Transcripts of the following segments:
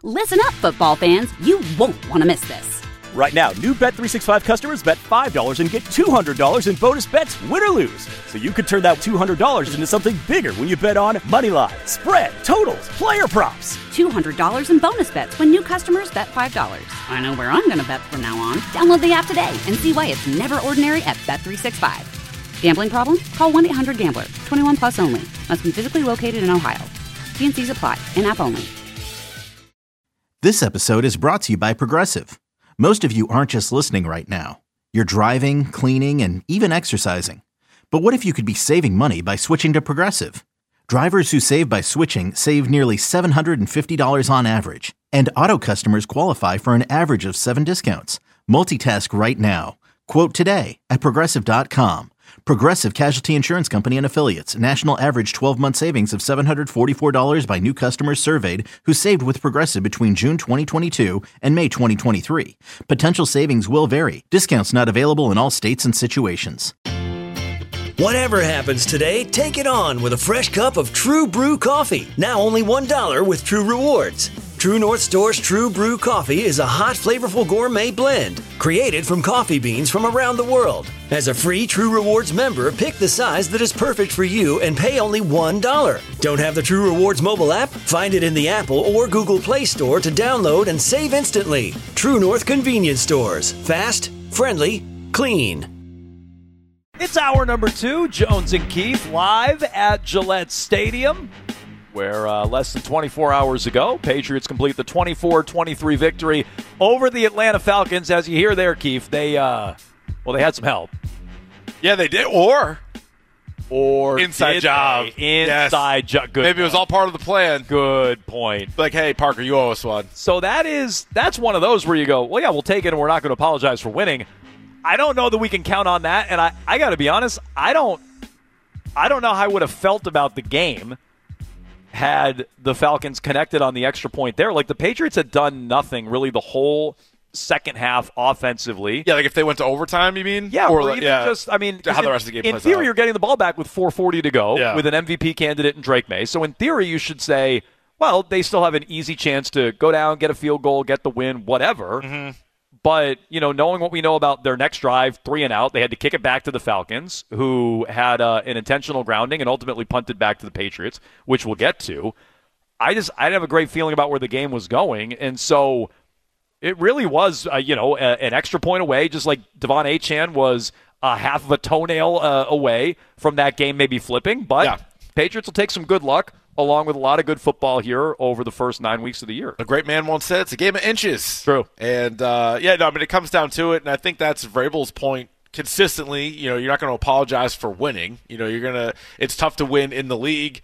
Listen up, football fans. You won't want to miss this. Right now, new Bet365 customers bet $5 and get $200 in bonus bets, win or lose. So you could turn that $200 into something bigger when you bet on money line, spread, totals, player props. $200 in bonus bets when new customers bet $5. I know where I'm going to bet from now on. Download the app today and see why it's never ordinary at Bet365. Gambling problem? Call 1-800-GAMBLER. 21 plus only. Must be physically located in Ohio. T&Cs apply. In-app only. This episode is brought to you by Progressive. Most of you aren't just listening right now. You're driving, cleaning, and even exercising. But what if you could be saving money by switching to Progressive? Drivers who save by switching save nearly $750 on average. And auto customers qualify for an average of 7 discounts. Multitask right now. Quote today at Progressive.com. Progressive Casualty Insurance Company and Affiliates. National average 12-month savings of $744 by new customers surveyed who saved with Progressive between June 2022 and May 2023. Potential savings will vary. Discounts not available in all states and situations. Whatever happens today, take it on with a fresh cup of True Brew coffee. Now only $1 with True Rewards. True North Store's True Brew coffee is a hot, flavorful gourmet blend created from coffee beans from around the world. As a free True Rewards member, pick the size that is perfect for you and pay only $1. Don't have the True Rewards mobile app? Find it in the Apple or Google Play Store to download and save instantly. True North Convenience Stores. Fast, friendly, clean. It's hour number 2, Jones and Keith, live at Gillette Stadium, where less than 24 hours ago, Patriots complete the 24-23 victory over the Atlanta Falcons. As you hear there, Keith, they had some help. Yeah, they did. Or inside job. Inside job. Good. Maybe it was all part of the plan. Good point. Like, hey, Parker, you owe us one. So that's one of those where you go, well, yeah, we'll take it, and we're not going to apologize for winning. I don't know that we can count on that, and I got to be honest, I don't know how I would have felt about the game had the Falcons connected on the extra point there. Like, the Patriots had done nothing really the whole second half offensively. Yeah, like if they went to overtime, you mean? Yeah, or even just, I mean, how the rest of the game in theory, out. You're getting the ball back with 4:40 to go with an MVP candidate in Drake May. So in theory, you should say, well, they still have an easy chance to go down, get a field goal, get the win, whatever. Mm-hmm. But, knowing what we know about their next drive, 3 and out, they had to kick it back to the Falcons, who had an intentional grounding and ultimately punted back to the Patriots, which we'll get to. I didn't have a great feeling about where the game was going, and so it really was, an extra point away, just like Devon Achane was half of a toenail away from that game maybe flipping. But Patriots will take some good luck, along with a lot of good football here over the first 9 weeks of the year. A great man once said, it's a game of inches. True. And, it comes down to it, and I think that's Vrabel's point consistently. You're not going to apologize for winning. It's tough to win in the league.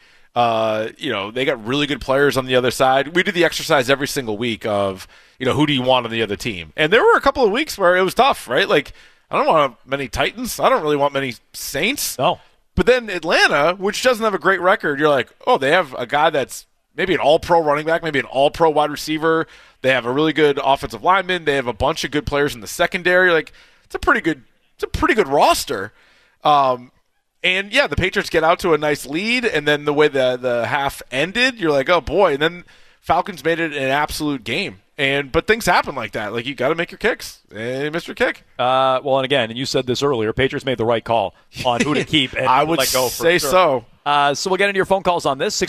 They got really good players on the other side. We do the exercise every single week of, who do you want on the other team? And there were a couple of weeks where it was tough, right? Like, I don't want many Titans. I don't really want many Saints. No. But then Atlanta, which doesn't have a great record, you're like, oh, they have a guy that's maybe an all-pro running back, maybe an all-pro wide receiver. They have a really good offensive lineman. They have a bunch of good players in the secondary. Like, it's a pretty good roster. And the Patriots get out to a nice lead, and then the way the half ended, you're like, oh boy. And then Falcons made it an absolute game. But things happen like that. Like, you got to make your kicks. And he missed your kick. And you said this earlier, Patriots made the right call on who to keep and I would let go say for sure. so. So we'll get into your phone calls on this,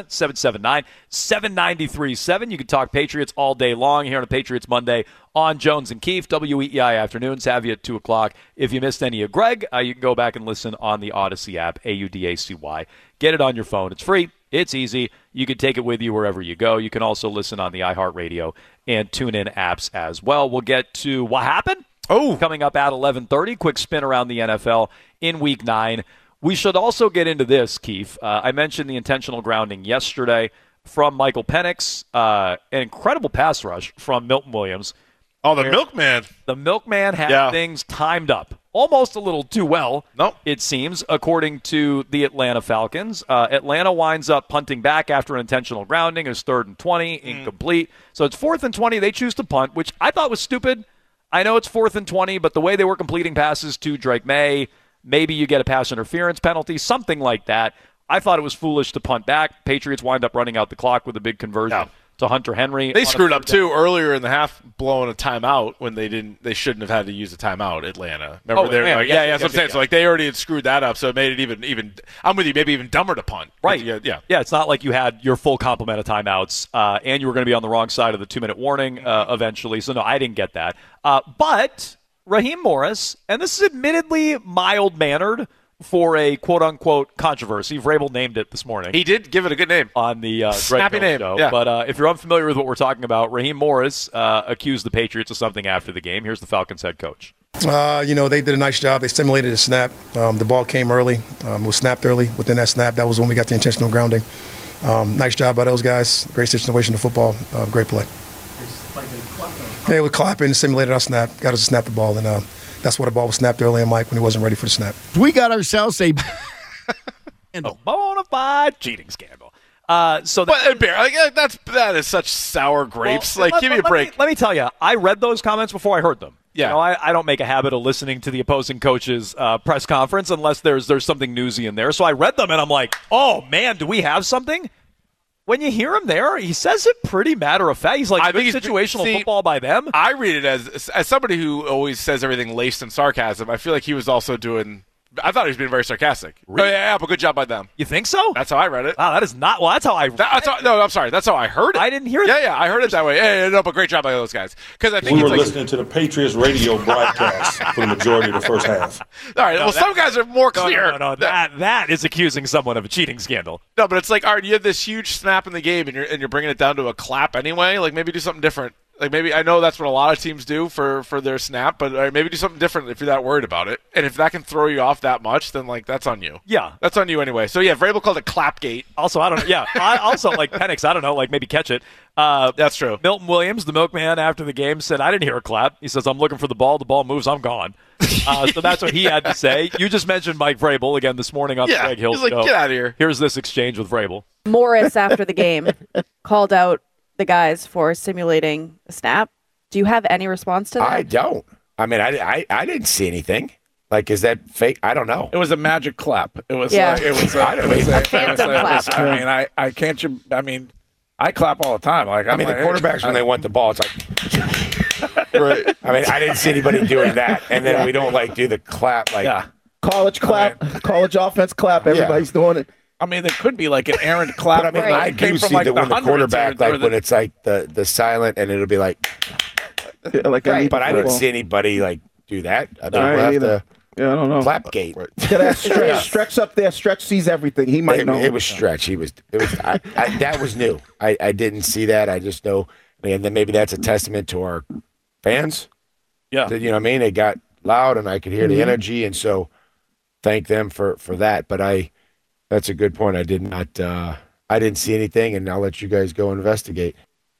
617-779-7937. You can talk Patriots all day long here on a Patriots Monday on Jones and Keefe. WEEI Afternoons have you at 2 o'clock. If you missed any of Greg, you can go back and listen on the Odyssey app, AUDACY. Get it on your phone. It's free. It's easy. You can take it with you wherever you go. You can also listen on the iHeartRadio and TuneIn apps as well. We'll get to what happened coming up at 11:30. Quick spin around the NFL in Week 9. We should also get into this, Keith. I mentioned the intentional grounding yesterday from Michael Penix. An incredible pass rush from Milton Williams. Oh, the milkman. The milkman had things timed up. Almost a little too well, Nope. It seems, according to the Atlanta Falcons. Atlanta winds up punting back after an intentional grounding. It's 3rd and 20, incomplete. So it's 4th and 20. They choose to punt, which I thought was stupid. I know it's 4th and 20, but the way they were completing passes to Drake May, maybe you get a pass interference penalty, something like that. I thought it was foolish to punt back. Patriots wind up running out the clock with a big conversion Hunter Henry. They screwed up too earlier in the half, blowing a timeout when they shouldn't have had to use a timeout. Atlanta, remember? That's what I'm saying. So like they already had screwed that up, so it made it even. I'm with you, maybe even dumber to punt. Right? Yeah. It's not like you had your full complement of timeouts, and you were going to be on the wrong side of the 2-minute warning eventually. So no, I didn't get that. But Raheem Morris, and this is admittedly mild-mannered for a quote-unquote controversy. Vrabel named it this morning. He did give it a good name on the snappy name. Show. Yeah. But if you're unfamiliar with what we're talking about, Raheem Morris accused the Patriots of something after the game. Here's the Falcons head coach. They did a nice job. They simulated a snap. The ball came early. It was snapped early. Within that snap, that was when we got the intentional grounding. Nice job by those guys. Great situation of football. Great play. They were clapping, simulated our snap, got us to snap the ball, and that's why the ball was snapped early on Mike when he wasn't ready for the snap. We got ourselves a bona fide cheating scandal. That is such sour grapes. Well, give me a break. Let me tell you, I read those comments before I heard them. Yeah. I don't make a habit of listening to the opposing coach's press conference unless there's something newsy in there. So I read them and I'm like, oh man, do we have something? When you hear him there, he says it pretty matter of fact. He's like, good situational football by them. I read it as somebody who always says everything laced in sarcasm. I feel like he was also doing. I thought he was being very sarcastic. Really? Oh, yeah, but good job by them. You think so? That's how I read it. Wow, that is not. Well, that's how I. I'm sorry. That's how I heard it. I didn't hear it. Yeah, I heard it that way. Yeah, no, but great job by those guys. Because I think we were listening to the Patriots radio broadcast for the majority of the first half. All right. Some guys are more clear. No. That is accusing someone of a cheating scandal. No, but it's like, all right, you have this huge snap in the game, and you're bringing it down to a clap anyway. Like maybe do something different. Like maybe I know that's what a lot of teams do for their snap, but maybe do something different if you're that worried about it. And if that can throw you off that much, then like that's on you. Yeah, that's on you anyway. So yeah, Vrabel called it Clapgate. Also, I don't know. Yeah, I also like Penix. I don't know. Like maybe catch it. That's true. Milton Williams, the milkman, after the game said, "I didn't hear a clap." He says, "I'm looking for the ball. The ball moves. I'm gone." So that's what he had to say. You just mentioned Mike Vrabel again this morning on the Greg Hill Show. Get out of here. Here's this exchange with Vrabel. Morris after the game called out the guys for simulating a snap. Do you have any response to that? I don't. I mean, I didn't see anything. Like, is that fake? I don't know. It was a magic clap. It was. Yeah. It was. A phantom clap. I can't. I mean, I clap all the time. Like, the quarterbacks when they want the ball, it's like. Right. I mean, I didn't see anybody doing that, and then we don't do the clap college clap, college offense clap. Everybody's doing it. I mean, there could be like an errant clap. But, I mean, I do see the quarterback when it's like the silent, and it'll be like. But I didn't see anybody do that. I don't know. Clapgate. Stretch up there. Stretch sees everything. He might know. It was Stretch. That was new. I didn't see that. I just know, and then maybe that's a testament to our fans. Yeah. You know what I mean? They got loud, and I could hear the energy, and so thank them for that. But that's a good point. I did not. I didn't see anything, and I'll let you guys go investigate.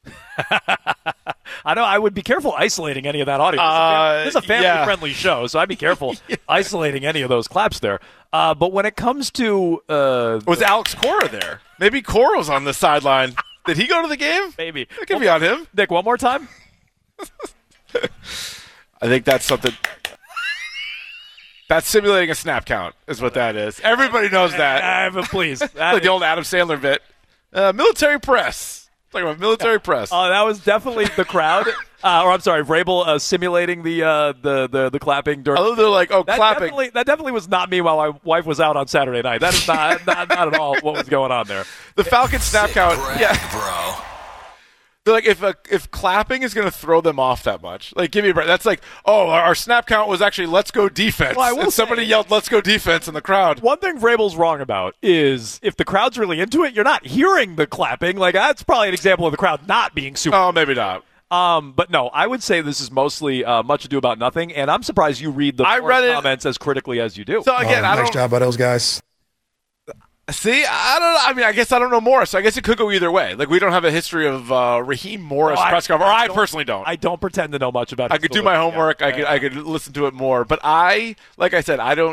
I know I would be careful isolating any of that audio. This is a family-friendly show, so I'd be careful isolating any of those claps there. But when it comes to... was Alex Cora there? Maybe Cora was on the sideline. Did he go to the game? Maybe. It could be on him. Nick, one more time? I think that's something... That's simulating a snap count is what that is. Everybody knows that. But please. Like the old Adam Sandler bit. Military press. Talking about military press. Oh, that was definitely the crowd. Vrabel simulating the clapping during. Oh, they're like, clapping. That definitely was not me while my wife was out on Saturday night. That is not at all what was going on there. The Falcons snap count. Bro. They're like, if clapping is going to throw them off that much, give me a break. That's like, our snap count was actually let's go defense. Well, and somebody yelled let's go defense in the crowd. One thing Vrabel's wrong about is if the crowd's really into it, you're not hearing the clapping. That's probably an example of the crowd not being super. Oh, maybe not. But no, I would say this is mostly much ado about nothing, and I'm surprised you read the comments as critically as you do. So again, nice job by those guys. See, I don't know. I mean, I guess I don't know Morris. So I guess it could go either way. We don't have a history of Raheem Morris press conference. Or I personally don't. I don't pretend to know much about it. I could do my homework. I could listen to it more. But like I said, I don't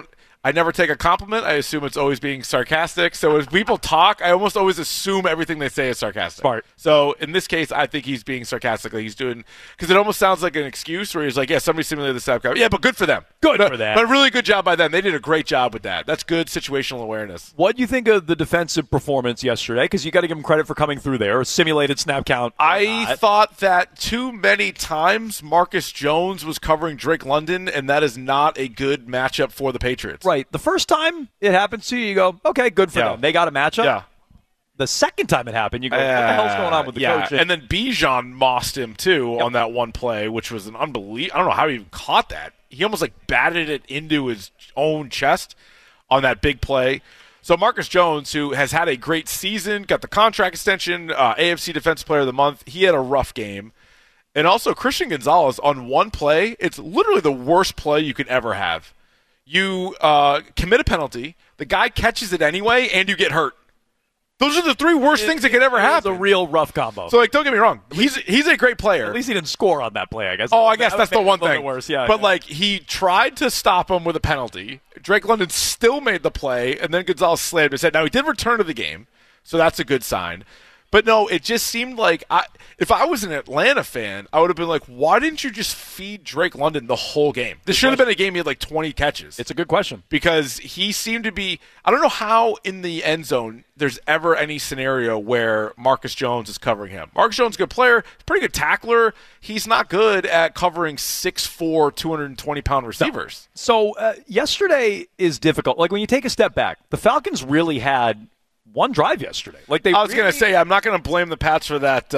I never take a compliment. I assume it's always being sarcastic. So as people talk, I almost always assume everything they say is sarcastic. Smart. So in this case, I think he's being sarcastic. Like he's doing, because it almost sounds like an excuse where he's like, yeah, somebody simulated the snap count. Yeah, but good for them. Good for that. But really good job by them. They did a great job with that. That's good situational awareness. What do you think of the defensive performance yesterday? Because you got to give him credit for coming through there. Simulated snap count. I thought that too many times Marcus Jones was covering Drake London, and that is not a good matchup for the Patriots. Right. The first time it happens to you, you go, okay, good for them. They got a matchup. Yeah. The second time it happened, you go, what the hell's going on with the coaching? And then Bijan mossed him, too, on that one play, which was an unbelievable. I don't know how he even caught that. He almost, batted it into his own chest on that big play. So Marcus Jones, who has had a great season, got the contract extension, AFC Defensive Player of the Month, he had a rough game. And also Christian Gonzalez on one play, it's literally the worst play you could ever have. You commit a penalty, the guy catches it anyway, and you get hurt. Those are the three worst things that could ever happen. It's a real rough combo. So, don't get me wrong. He's a great player. At least he didn't score on that play, I guess. Oh, I guess that's the one thing. Worse. Yeah, but, he tried to stop him with a penalty. Drake London still made the play, and then Gonzalez slammed his head. Now, he did return to the game, so that's a good sign. But, no, it just seemed like if I was an Atlanta fan, I would have been like, why didn't you just feed Drake London the whole game? This should have been a game he had 20 catches. It's a good question. Because he seemed to be – I don't know how in the end zone there's ever any scenario where Marcus Jones is covering him. Marcus Jones is a good player. He's a pretty good tackler. He's not good at covering 6'4", 220-pound receivers. No. So yesterday is difficult. When you take a step back, the Falcons really had – one drive yesterday. I was going to say, I'm not going to blame the Pats for that,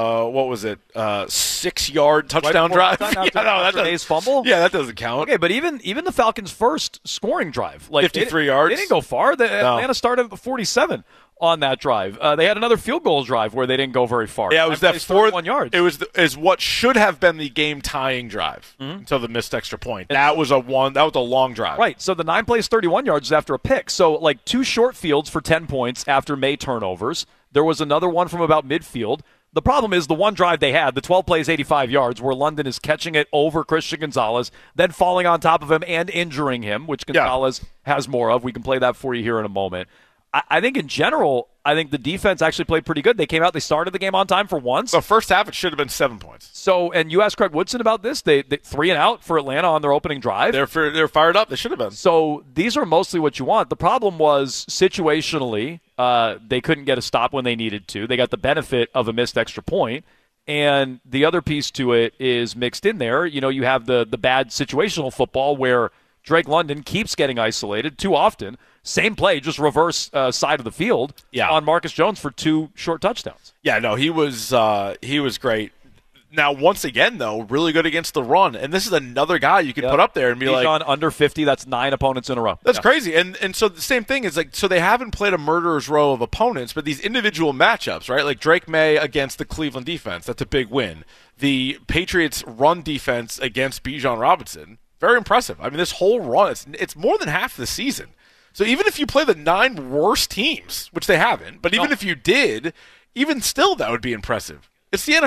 6-yard touchdown drive. After May's fumble? Yeah, that doesn't count. Okay, but even the Falcons' first scoring drive. 53 yards. They didn't go far. Atlanta started at 47 on that drive. They had another field goal drive where they didn't go very far. Yeah, it was that 41 yards. It was what should have been the game-tying drive until the missed extra point. That was a long drive. Right. So the 9 plays, 31 yards is after a pick. So 2 short fields for 10 points after May turnovers. There was another one from about midfield. The problem is the one drive they had, the 12 plays, 85 yards, where London is catching it over Christian Gonzalez, then falling on top of him and injuring him, which Gonzalez has more of. We can play that for you here in a moment. I think in general, the defense actually played pretty good. They came out, they started the game on time for once. The first half, it should have been 7 points. So, and you asked Craig Woodson about this. They 3 and out for Atlanta on their opening drive. They're fired up. They should have been. So these are mostly what you want. The problem was situationally, they couldn't get a stop when they needed to. They got the benefit of a missed extra point. And the other piece to it is mixed in there. You have the bad situational football where Drake London keeps getting isolated too often. Same play, just reverse side of the field on Marcus Jones for 2 short touchdowns. Yeah, no, he was great. Now, once again, though, really good against the run. And this is another guy you could put up there and be Bijan under 50, that's 9 opponents in a row. That's crazy. And so the same thing is so they haven't played a murderer's row of opponents, but these individual matchups, right? Drake May against the Cleveland defense, that's a big win. The Patriots' run defense against Bijan Robinson, very impressive. I mean, this whole run, it's more than half the season. So even if you play the 9 worst teams, which they haven't, but even if you did, even still that would be impressive. It's the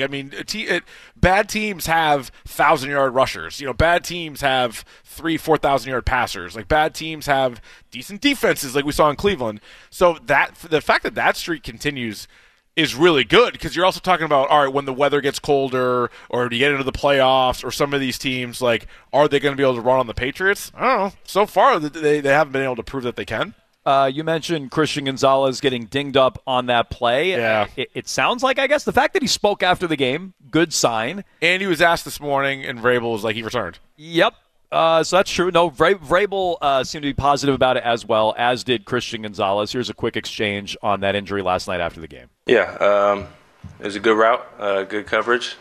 NFL. Bad teams have 1,000-yard rushers. Bad teams have 4,000-yard passers. Bad teams have decent defenses like we saw in Cleveland. So the fact that streak continues is really good because you're also talking about, all right, when the weather gets colder or you get into the playoffs or some of these teams, are they going to be able to run on the Patriots? I don't know. So far, they haven't been able to prove that they can. You mentioned Christian Gonzalez getting dinged up on that play. Yeah. It sounds like, I guess, the fact that he spoke after the game, good sign. And he was asked this morning, and Vrabel was like, he returned. Yep. So that's true. No, Vrabel seemed to be positive about it as well, as did Christian Gonzalez. Here's a quick exchange on that injury last night after the game. Yeah, it was a good route, good coverage.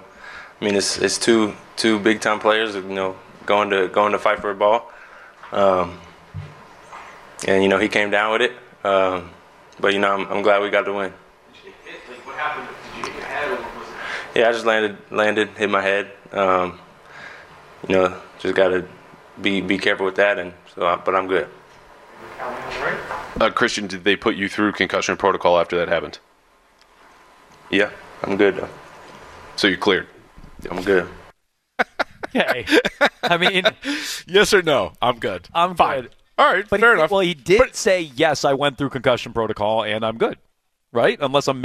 It's two big time players, going to fight for a ball. And he came down with it. But I'm glad we got the win. What happened? Did you hit your head or was it? Yeah, I just landed, hit my head. Just got to be careful with that, but I'm good. Christian, did they put you through concussion protocol after that happened? Yeah, I'm good though. So you're cleared? I'm good. Okay. I mean, yes or no? I'm good. I'm fine. Good. All right, but fair enough. Well, he did say, yes, I went through concussion protocol and I'm good. Right?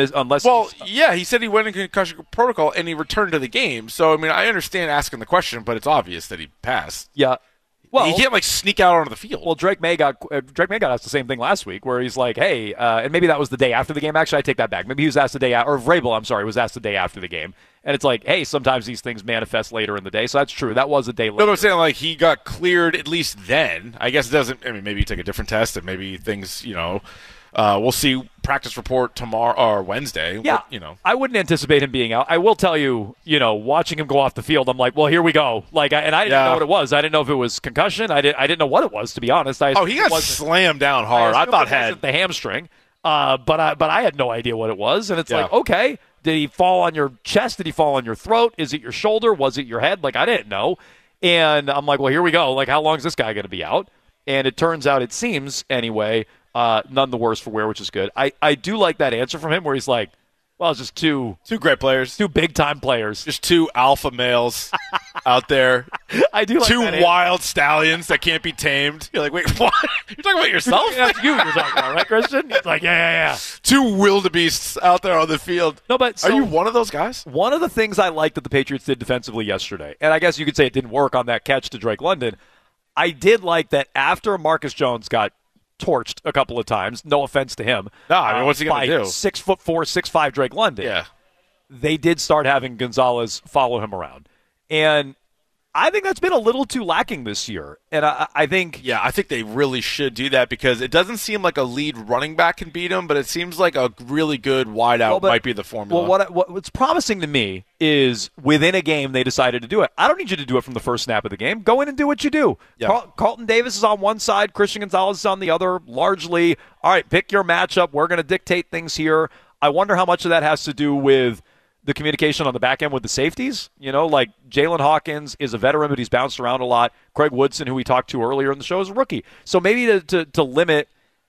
Yeah, he said he went in concussion protocol and he returned to the game. So, I mean, I understand asking the question, but it's obvious that he passed. Yeah. Well, he can't sneak out onto the field. Well, Drake May got asked the same thing last week, where he's like, "Hey," and maybe that was the day after the game. Actually, I take that back. Maybe he was asked the day or Vrabel, I'm sorry, was asked the day after the game, and it's like, "Hey, sometimes these things manifest later in the day." So that's true. That was a day later. No, I'm saying he got cleared at least then. I guess it doesn't. I mean, maybe you take a different test, and maybe things, we'll see practice report tomorrow or Wednesday. Yeah, I wouldn't anticipate him being out. I will tell you, watching him go off the field, I'm like, well, here we go. I didn't know what it was. I didn't know if it was concussion. I didn't know what it was, to be honest. He got slammed down hard. I thought it was the hamstring, but I had no idea what it was. And it's like, okay, did he fall on your chest? Did he fall on your throat? Is it your shoulder? Was it your head? I didn't know. And I'm like, well, here we go. How long is this guy going to be out? And it turns out, it seems anyway, none the worse for wear, which is good. I do like that answer from him where he's like, well, it's just two great players. Two big-time players. Just two alpha males out there. I do like two that wild stallions that can't be tamed. You're like, wait, what? You're talking about yourself? That's you're talking about, right, Christian? He's like, yeah. Two wildebeests out there on the field. No, but are you one of those guys? One of the things I liked that the Patriots did defensively yesterday, and I guess you could say it didn't work on that catch to Drake London, I did like that after Marcus Jones got torched a couple of times. No offense to him. No, I mean, what's he going to do? 6'4", 6'5" Drake London. Yeah. They did start having Gonzalez follow him around. And I think that's been a little too lacking this year. And I think... Yeah, I think they really should do that because it doesn't seem like a lead running back can beat him, but it seems like a really good wideout might be the formula. Well, what's promising to me is within a game they decided to do it. I don't need you to do it from the first snap of the game. Go in and do what you do. Yeah. Carlton Davis is on one side, Christian Gonzalez is on the other, largely. All right, pick your matchup. We're going to dictate things here. I wonder how much of that has to do with the communication on the back end with the safeties. Jalen Hawkins is a veteran, but he's bounced around a lot. Craig Woodson, who we talked to earlier in the show, is a rookie. So maybe to limit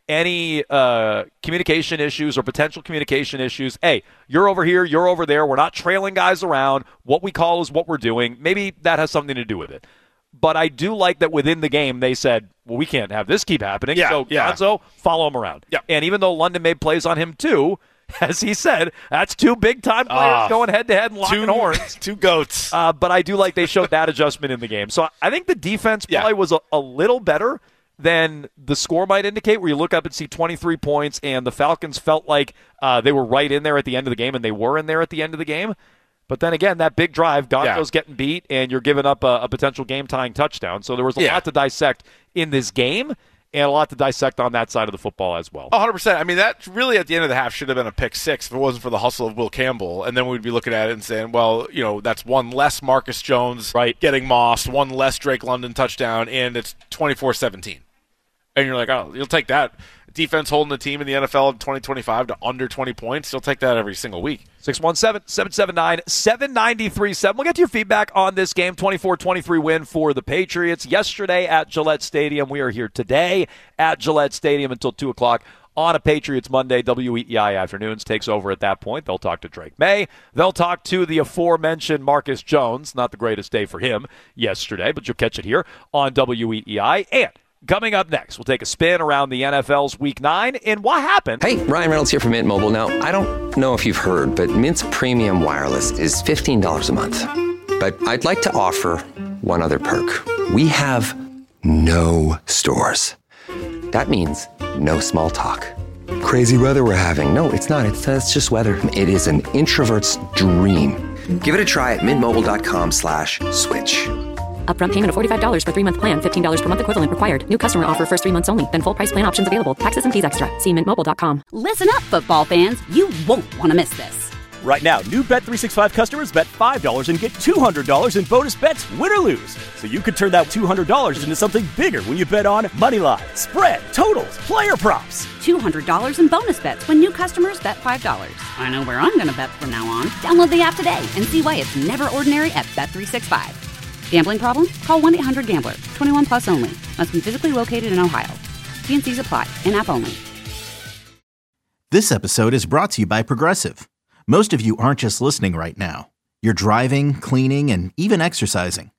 any communication issues or potential communication issues, hey, you're over here, you're over there, we're not trailing guys around. What we call is what we're doing. Maybe that has something to do with it. But I do like that within the game they said, well, we can't have this keep happening. So Gonzo, follow him around. Yeah. And even though London made plays on him too, as he said, that's two big-time players going head-to-head and locking horns. Two goats. But I do like they showed that adjustment in the game. So I think the defense probably was a little better than the score might indicate, where you look up and see 23 points, and the Falcons felt like they were right in there at the end of the game, and they were in there at the end of the game. But then again, that big drive, Gonzo's getting beat, and you're giving up a potential game-tying touchdown. So there was a lot to dissect in this game, and a lot to dissect on that side of the football as well. 100%. I mean, that really at the end of the half should have been a pick six if it wasn't for the hustle of Will Campbell. And then we'd be looking at it and saying, well, that's one less Marcus Jones getting mossed, one less Drake London touchdown, and it's 24-17. And you're like, oh, you'll take that. Defense holding the team in the NFL in 2025 to under 20 points. You'll take that every single week. 617-779-7937. We'll get to your feedback on this game. 24-23 win for the Patriots. Yesterday at Gillette Stadium. We are here today at Gillette Stadium until 2 o'clock on a Patriots Monday. WEEI Afternoons takes over at that point. They'll talk to Drake May. They'll talk to the aforementioned Marcus Jones. Not the greatest day for him yesterday, but you'll catch it here on WEEI. And coming up next, we'll take a spin around the NFL's Week 9 and what happened. Hey, Ryan Reynolds here from Mint Mobile. Now, I don't know if you've heard, but Mint's premium wireless is $15 a month. But I'd like to offer one other perk. We have no stores. That means no small talk. Crazy weather we're having. No, it's not. It's just weather. It is an introvert's dream. Give it a try at mintmobile.com/switch. Upfront payment of $45 for 3-month plan. $15 per month equivalent required. New customer offer first 3 months only. Then full price plan options available. Taxes and fees extra. See mintmobile.com. Listen up, football fans. You won't want to miss this. Right now, new Bet365 customers bet $5 and get $200 in bonus bets, win or lose. So you could turn that $200 into something bigger when you bet on moneyline, spread, totals, player props. $200 in bonus bets when new customers bet $5. I know where I'm going to bet from now on. Download the app today and see why it's never ordinary at Bet365. Gambling problem? Call 1-800-GAMBLER. 21 plus only. Must be physically located in Ohio. T&Cs apply. In-app only. This episode is brought to you by Progressive. Most of you aren't just listening right now. You're driving, cleaning, and even exercising.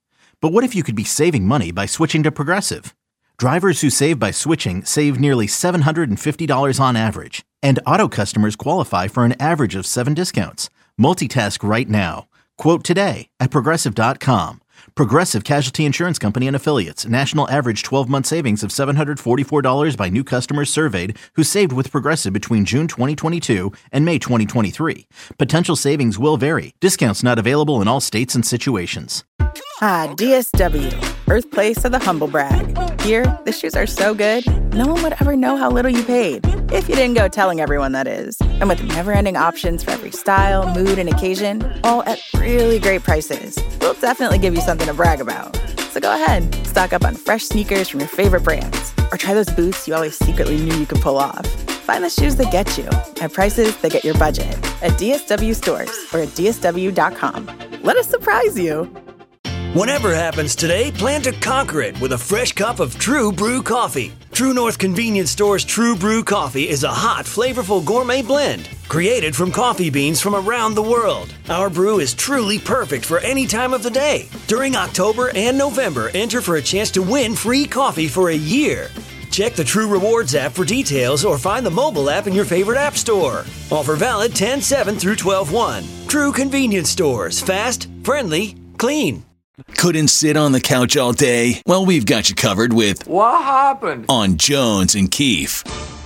But what if you could be saving money by switching to Progressive? Drivers who save by switching save nearly $750 on average, and auto customers qualify for an average of 7 discounts. Multitask right now. Quote today at Progressive.com. Progressive Casualty Insurance Company and Affiliates. National average 12-month savings of $744 by new customers surveyed who saved with Progressive between June 2022 and May 2023. Potential savings will vary. Discounts not available in all states and situations. DSW, birthplace of the humble brag. Here, the shoes are so good, no one would ever know how little you paid. If you didn't go telling everyone, that is. And with never-ending options for every style, mood, and occasion, all at really great prices, we'll definitely give you something to brag about. So go ahead, stock up on fresh sneakers from your favorite brands, or try those boots you always secretly knew you could pull off. Find the shoes that get you at prices that get your budget at DSW stores or at DSW.com. Let us surprise you. Whatever happens today, plan to conquer it with a fresh cup of True Brew coffee. True North Convenience Store's True Brew coffee is a hot, flavorful gourmet blend created from coffee beans from around the world. Our brew is truly perfect for any time of the day. During October and November, enter for a chance to win free coffee for a year. Check the True Rewards app for details or find the mobile app in your favorite app store. Offer valid 10/7 through 12/1. True Convenience Stores. Fast, friendly, clean. Couldn't sit on the couch all day? Well, we've got you covered with What Happened? On Jones and Keefe.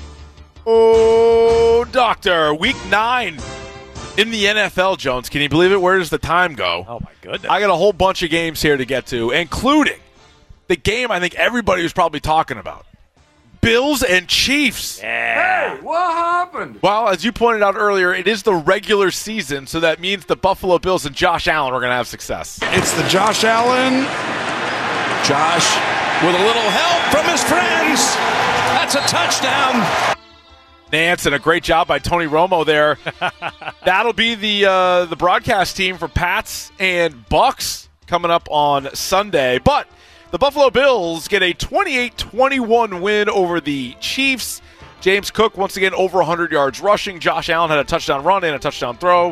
Oh, doctor, week 9 in the NFL, Jones. Can you believe it? Where does the time go? Oh, my goodness. I got a whole bunch of games here to get to, including the game I think everybody was probably talking about. Bills and Chiefs. Hey, what happened? Well, as you pointed out earlier, it is the regular season, so that means the Buffalo Bills and Josh Allen are going to have success. It's the Josh Allen. Josh with a little help from his friends. That's a touchdown. Nance, and a great job by Tony Romo there. That'll be the broadcast team for Pats and Bucks coming up on Sunday. But the Buffalo Bills get a 28-21 win over the Chiefs. James Cook, once again, over 100 yards rushing. Josh Allen had a touchdown run and a touchdown throw.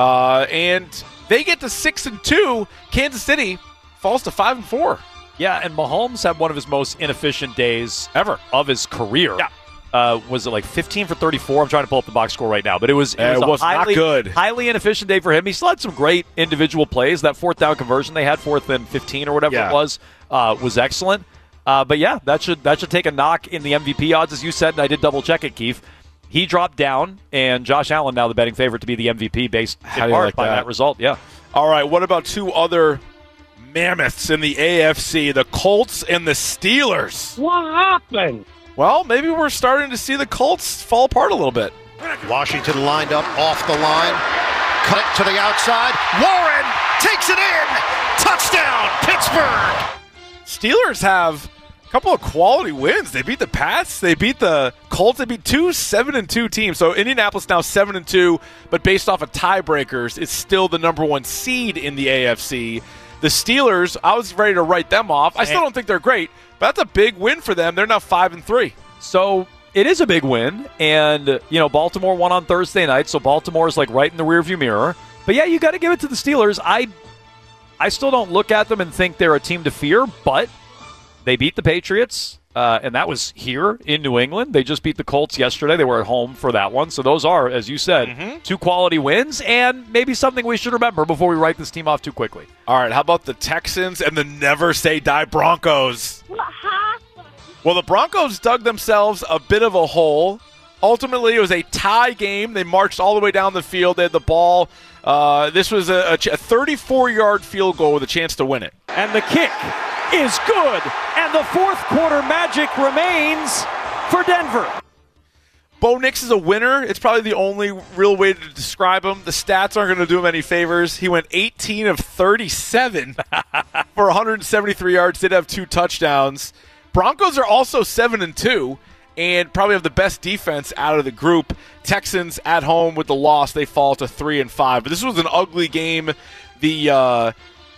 And they get to 6-2. Kansas City falls to 5-4. Yeah, and Mahomes had one of his most inefficient days ever of his career. Yeah. Was it like 15 for 34? I'm trying to pull up the box score right now, but it was not good. Highly inefficient day for him. He still had some great individual plays. That fourth down conversion they had, 4th and 15 or whatever it was excellent. But yeah, that should take a knock in the MVP odds, as you said, and I did double check it, Keith. He dropped down, and Josh Allen now the betting favorite to be the MVP based in part by that result. Yeah. All right, what about two other mammoths in the AFC, the Colts and the Steelers? What happened? Well, maybe we're starting to see the Colts fall apart a little bit. Washington lined up off the line. Cut it to the outside. Warren takes it in. Touchdown, Pittsburgh. Steelers have a couple of quality wins. They beat the Pats. They beat the Colts. They beat two 7-2 teams. So Indianapolis now 7-2, but based off of tiebreakers, it's still the number 1 seed in the AFC. The Steelers, I was ready to write them off. I still don't think they're great, but that's a big win for them. They're now 5-3. So it is a big win, and Baltimore won on Thursday night, so Baltimore is like right in the rearview mirror. But yeah, you got to give it to the Steelers. I still don't look at them and think they're a team to fear, but they beat the Patriots, and that was here in New England. They just beat the Colts yesterday. They were at home for that one. So those are, as you said, 2 quality wins, and maybe something we should remember before we write this team off too quickly. All right, how about the Texans and the never-say-die Broncos? Well, the Broncos dug themselves a bit of a hole. Ultimately, it was a tie game. They marched all the way down the field. They had the ball. This was a 34-yard field goal with a chance to win it. And the kick is good. And the fourth quarter magic remains for Denver. Bo Nix is a winner. It's probably the only real way to describe him. The stats aren't going to do him any favors. He went 18 of 37 for 173 yards, did have 2 touchdowns. Broncos are also 7-2 and probably have the best defense out of the group. Texans at home with the loss, they fall to 3-5. But this was an ugly game. The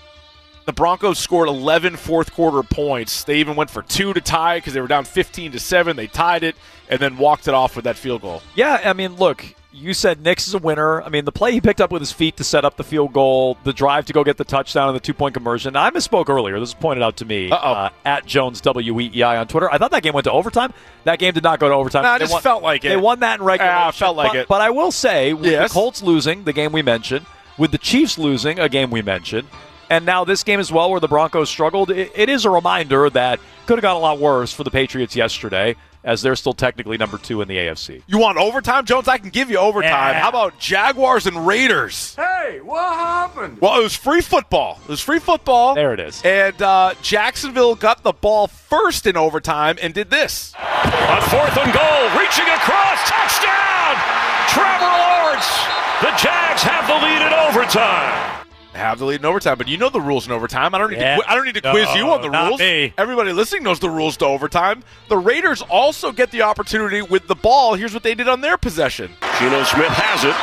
Broncos scored 11 fourth quarter points. They even went for 2 to tie because they were down 15-7. They tied it and then walked it off with that field goal. Yeah, I mean, look, you said Nix is a winner. I mean, the play he picked up with his feet to set up the field goal, the drive to go get the touchdown and the 2-point conversion. I misspoke earlier. This was pointed out to me at Jones WEEI on Twitter. I thought that game went to overtime. That game did not go to overtime. I just felt like it. They won that in regulation. Felt like it. But I will say, with the Colts losing, the game we mentioned, with the Chiefs losing, a game we mentioned, and now this game as well where the Broncos struggled, it is a reminder that could have got a lot worse for the Patriots yesterday, as they're still technically number 2 in the AFC. You want overtime, Jones? I can give you overtime. How about Jaguars and Raiders? Hey, what happened? Well, it was free football. There it is. And Jacksonville got the ball first in overtime and did this. On 4th and goal, reaching across, touchdown! Trevor Lawrence. The Jags have the lead in overtime. Have the lead in overtime, but you know the rules in overtime. I don't need to quiz you on the rules. Me. Everybody listening knows the rules to overtime. The Raiders also get the opportunity with the ball. Here's what they did on their possession. Geno Smith has it.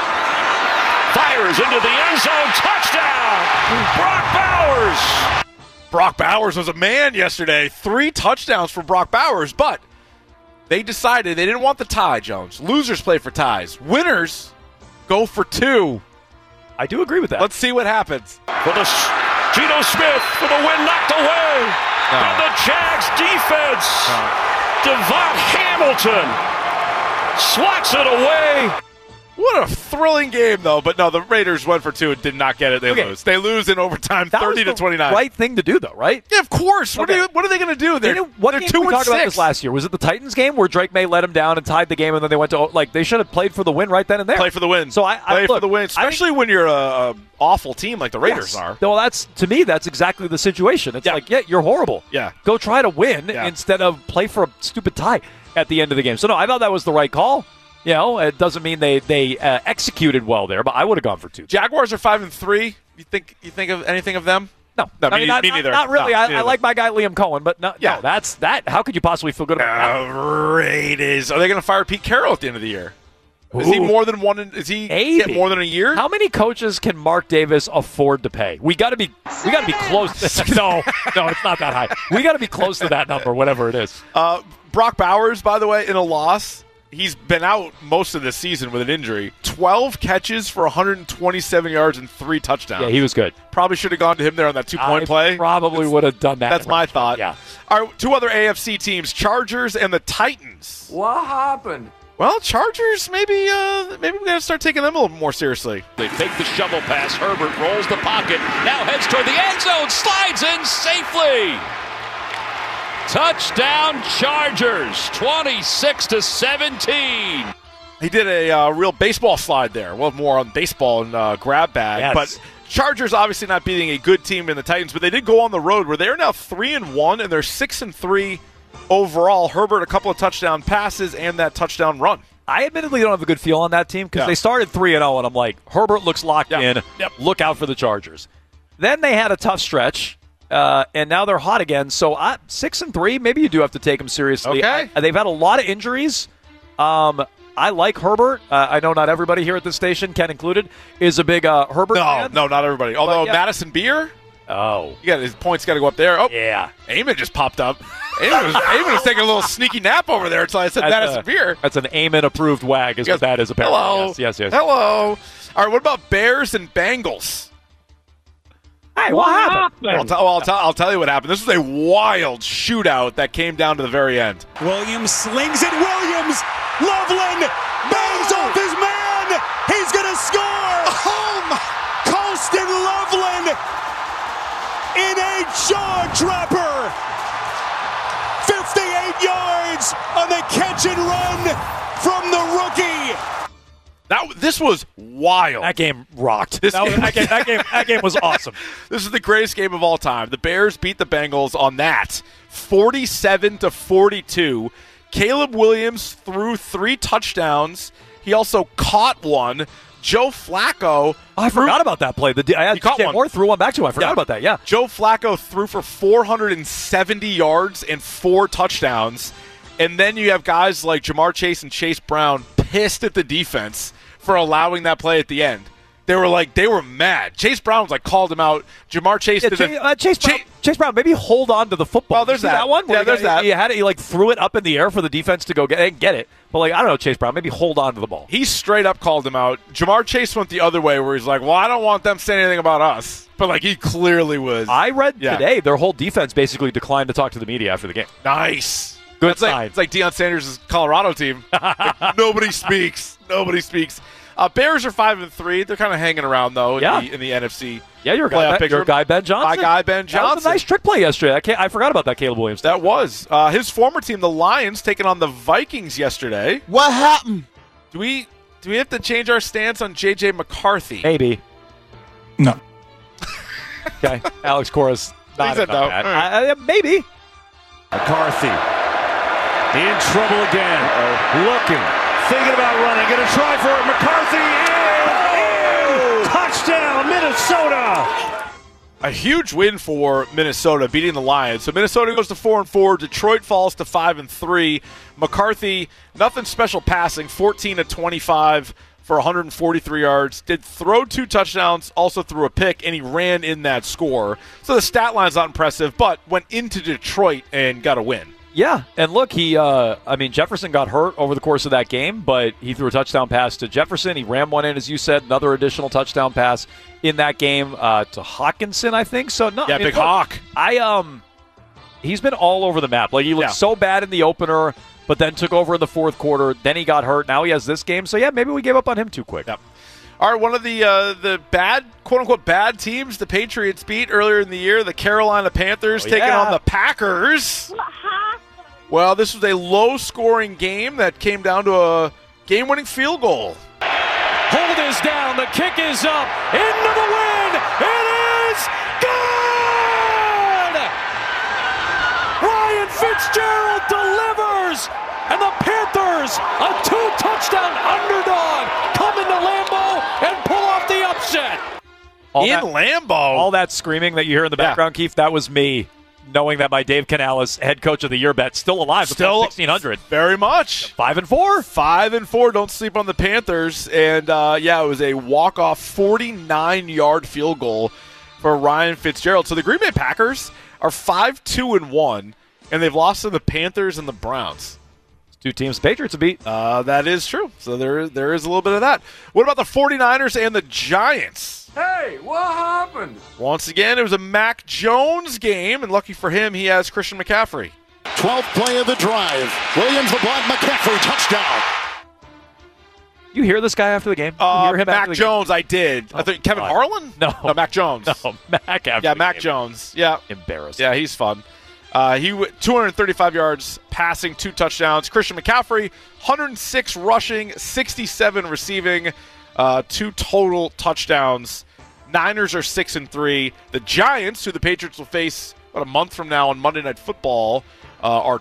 Fires into the end zone. Touchdown! Brock Bowers! Brock Bowers was a man yesterday. 3 touchdowns for Brock Bowers, but they decided they didn't want the tie, Jones. Losers play for ties. Winners go for 2. I do agree with that. Let's see what happens. For the Geno Smith for the win, knocked away. And the Jags defense. Devon Hamilton swats it away. What a thrilling game, though. But no, the Raiders went for 2 and did not get it. They lose. They lose in overtime, 30-29. Right thing to do, though, right? Yeah, of course. What are they going to do? They're 2-6. We talked about this last year. Was it the Titans game where Drake May let them down and tied the game, and then they went to they should have played for the win right then and there. Play for the win. So play for the win, especially when you're a awful team like the Raiders are. Well, to me, that's exactly the situation. It's you're horrible. Yeah. Go try to win instead of play for a stupid tie at the end of the game. So no, I thought that was the right call. You know, it doesn't mean they executed well there, but I would have gone for 2. Jaguars are 5-3. You think of anything of them? No, me neither. Not really. No, I like my guy Liam Cohen, but no, that's that. How could you possibly feel good about that? Raiders. Are they going to fire Pete Carroll at the end of the year? Is he more than one? Is he get more than a year? How many coaches can Mark Davis afford to pay? We got to be close. No, it's not that high. We got to be close to that number, whatever it is. Brock Bowers, by the way, in a loss. He's been out most of the season with an injury. 12 catches for 127 yards and 3 touchdowns. Yeah, he was good. Probably should have gone to him there on that 2-point play. Probably would have done that. That's my thought. Yeah. All right, 2 other AFC teams, Chargers and the Titans. What happened? Well, Chargers, maybe we got to start taking them a little more seriously. They take the shovel pass. Herbert rolls the pocket. Now heads toward the end zone. Slides in safely. Touchdown Chargers, 26-17. He did a real baseball slide there. Well, more on baseball and grab bag. Yes. But Chargers obviously not beating a good team in the Titans, but they did go on the road where they're now 3-1 and they're 6-3 overall. Herbert, a couple of touchdown passes and that touchdown run. I admittedly don't have a good feel on that team because they started 3-0, and I'm like, Herbert looks locked in. Yep. Look out for the Chargers. Then they had a tough stretch. And now they're hot again. So 6-3, maybe you do have to take them seriously. Okay. They've had a lot of injuries. I like Herbert. I know not everybody here at this station, Ken included, is a big Herbert fan. No, not everybody. Although Madison Beer, his points got to go up there. Oh, yeah. Amon just popped up. Amon was taking a little sneaky nap over there until I said Madison Beer. That's an Amon-approved wag is what that is apparently. Hello. Yes. Hello. All right, what about Bears and Bengals? Hey, what happened? I'll tell you what happened. This was a wild shootout that came down to the very end. Williams slings it. Williams. Loveland bangs off his man. He's going to score. Home. Colston Loveland in a jaw dropper. 58 yards on the catch and run from the rookie. This was wild. That game rocked. That game was awesome. This is the greatest game of all time. The Bears beat the Bengals on that, 47-42. Caleb Williams threw 3 touchdowns. He also caught one. Joe Flacco. I forgot about that play. He caught one. Moore threw one back to him. I forgot about that. Yeah. Joe Flacco threw for 470 yards and 4 touchdowns. And then you have guys like Jamar Chase and Chase Brown pissed at the defense for allowing that play at the end. They were mad. Chase Brown called him out. Jamar Chase Chase Brown, maybe hold on to the football. Well, there's that one. Yeah, there's that. He threw it up in the air for the defense to go get it. But, I don't know, Chase Brown, maybe hold on to the ball. He straight up called him out. Jamar Chase went the other way where he's like, well, I don't want them saying anything about us. But, he clearly was. I read today their whole defense basically declined to talk to the media after the game. Nice. Good sign. It's like Deion Sanders' Colorado team. Nobody speaks. Nobody speaks. Bears are 5-3. They're kind of hanging around, though, in the NFC. Yeah, your guy, Ben Johnson. My guy, Ben Johnson. That was a nice trick play yesterday. I forgot about that, Caleb Williams. That was. His former team, the Lions, taking on the Vikings yesterday. What happened? Do we have to change our stance on J.J. McCarthy? Maybe. No. Okay. Alex Koras. Not about that. Right. Maybe. McCarthy in trouble again. Looking. Thinking about running. Going to try for it. McCarthy in. Touchdown, Minnesota. A huge win for Minnesota, beating the Lions. So Minnesota goes to 4-4. Detroit falls to 5-3. McCarthy, nothing special passing, 14-25 for 143 yards. Did throw 2 touchdowns, also threw a pick, and he ran in that score. So the stat line's not impressive, but went into Detroit and got a win. Yeah, and look, Jefferson got hurt over the course of that game, but he threw a touchdown pass to Jefferson. He rammed one in, as you said, another additional touchdown pass in that game to Hawkinson, I think. So no, yeah, big Hawk. He's been all over the map. He looked so bad in the opener, but then took over in the fourth quarter. Then he got hurt. Now he has this game. So yeah, maybe we gave up on him too quick. Yep. All right, one of the bad, quote-unquote, bad teams the Patriots beat earlier in the year, the Carolina Panthers, taking on the Packers. Well, this was a low-scoring game that came down to a game-winning field goal. Hold is down. The kick is up. Into the wind. It is good! Ryan Fitzgerald delivers, and the Panthers, a 2-touchdown underdog, come into Lambeau and pull off the upset. Lambeau? All that screaming that you hear in the background, Keith, that was me. Knowing that my Dave Canales head coach of the year bet still alive, still 1,600, very much 5-4, 5-4. Don't sleep on the Panthers, and it was a walk-off 49-yard field goal for Ryan Fitzgerald. So the Green Bay Packers are 5-2-1, and they've lost to the Panthers and the Browns. 2 teams Patriots have beat. That is true. So there is a little bit of that. What about the 49ers and the Giants? Hey, what happened? Once again, it was a Mac Jones game, and lucky for him, he has Christian McCaffrey. 12th play of the drive. Williams, LeBlanc, McCaffrey, touchdown. You hear this guy after the game? You hear him Mac Jones, I did. I think Kevin Harlan? No, Mac Jones. No, Mac after Mac game. Jones. Yeah. Embarrassing. Yeah, he's fun. He 235 yards passing, 2 touchdowns. Christian McCaffrey, 106 rushing, 67 receiving, 2 total touchdowns. Niners are 6-3. The Giants, who the Patriots will face about a month from now on Monday Night Football, are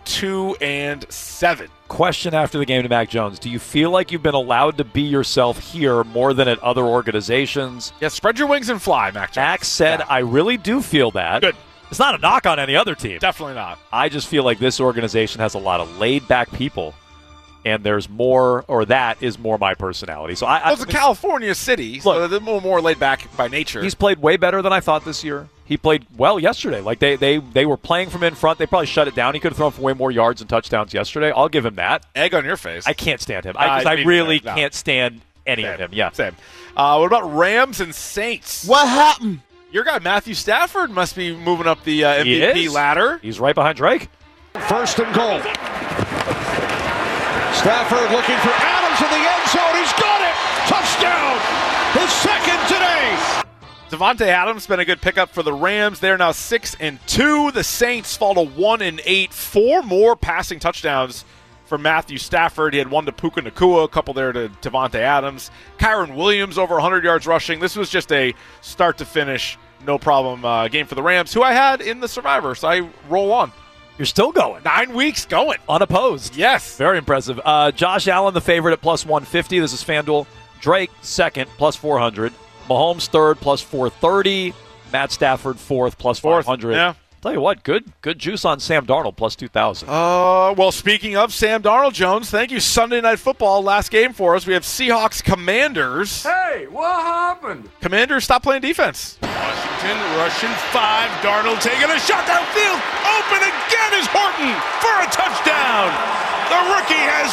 2-7. Question after the game to Mac Jones. Do you feel like you've been allowed to be yourself here more than at other organizations? Yeah, spread your wings and fly, Mac Jones. Mac said, I really do feel that. Good. It's not a knock on any other team. Definitely not. I just feel like this organization has a lot of laid-back people, and there's more, or that is more my personality. So it's a California city, so they're more laid back by nature. He's played way better than I thought this year. He played well yesterday. They were playing from in front. They probably shut it down. He could have thrown for way more yards and touchdowns yesterday. I'll give him that. Egg on your face. I can't stand him. I really can't stand any of him. Yeah. Same. What about Rams and Saints? What happened? Your guy Matthew Stafford must be moving up the MVP ladder. He's right behind Drake. 1st and goal. Stafford looking for Adams in the end zone. He's got it. Touchdown. His 2nd today. Devontae Adams been a good pickup for the Rams. They're now 6-2. The Saints fall to 1-8. 4 more passing touchdowns for Matthew Stafford. He had 1 to Puka Nacua, a couple there to Devontae Adams. Kyron Williams over 100 yards rushing. This was just a start-to-finish, no-problem game for the Rams, who I had in the Survivor, so I roll on. You're still going. 9 weeks going. Unopposed. Yes. Very impressive. Josh Allen, the favorite at plus 150. This is FanDuel. Drake, 2nd, plus 400. Mahomes, 3rd, plus 430. Matt Stafford, 4th, plus 500. Yeah. Tell you what, good juice on Sam Darnold, plus 2,000. Well, speaking of Sam Darnold, Jones, thank you. Sunday Night Football, last game for us. We have Seahawks Commanders. Hey, what happened? Commanders, stop playing defense. Washington rushing 5. Darnold taking a shot downfield. Open again is Horton for a touchdown. The rookie has